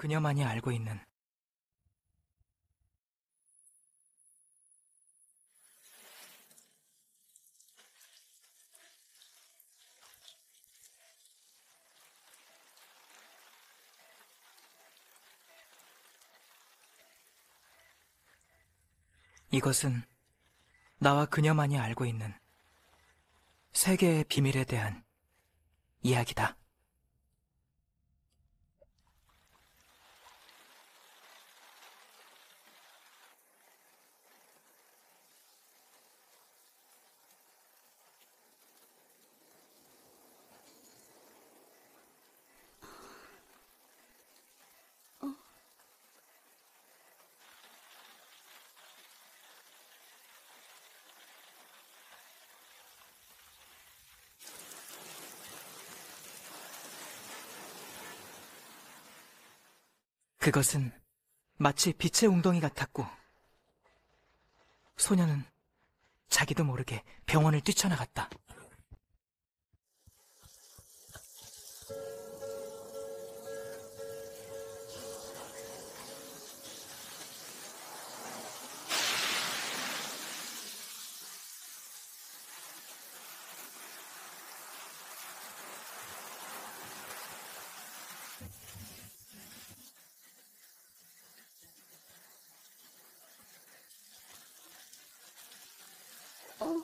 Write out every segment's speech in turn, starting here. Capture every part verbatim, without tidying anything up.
그녀만이 알고 있는 이것은 나와 그녀만이 알고 있는 세계의 비밀에 대한 이야기다. 그것은 마치 빛의 웅덩이 같았고 소녀는 자기도 모르게 병원을 뛰쳐나갔다. 어.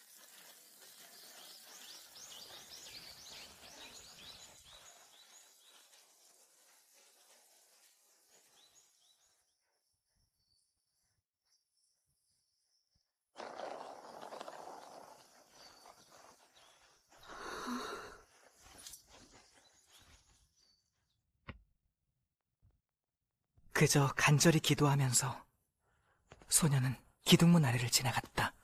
그저 간절히 기도하면서 소녀는 기둥문 아래를 지나갔다.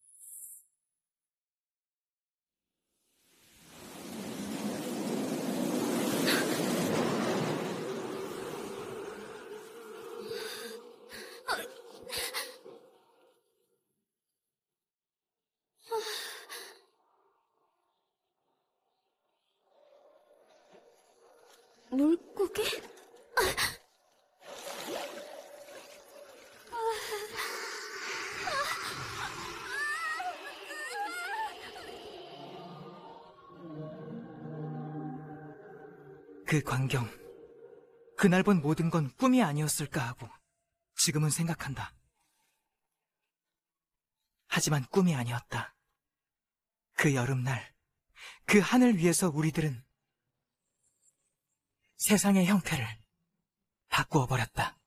물고기? 그 광경, 그날 본 모든 건 꿈이 아니었을까 하고 지금은 생각한다. 하지만 꿈이 아니었다. 그 여름날, 그 하늘 위에서 우리들은 세상의 형태를 바꾸어 버렸다.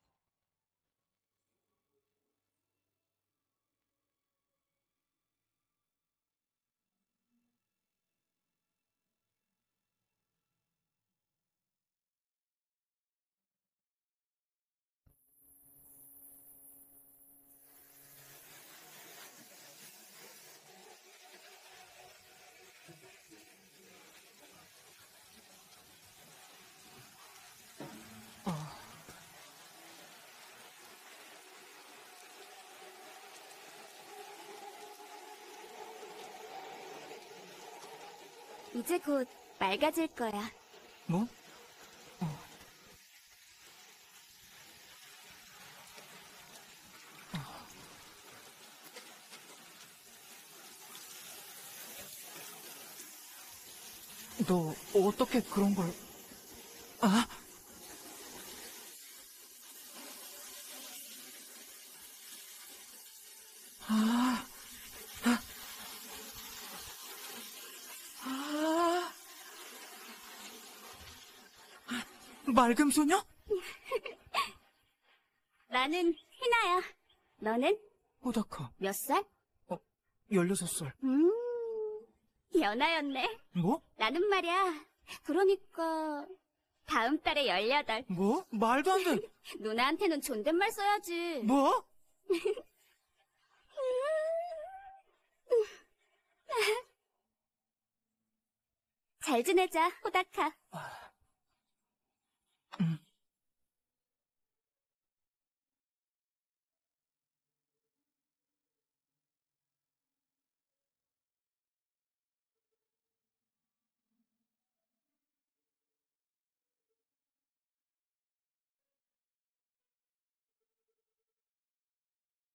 이제 곧 맑아질 거야. 뭐? 어. 너 어떻게 그런 걸... 아? 아... 아... 아... 맑음 소녀? 나는 희나야. 너는? 호다카. 몇 살? 어, 열여섯 살. 음, 연하였네. 뭐? 나는 말이야. 그러니까 다음 달에 열여덟. 뭐? 말도 안 돼. 누나한테는 존댓말 써야지. 뭐? 잘 지내자, 호다카. 음.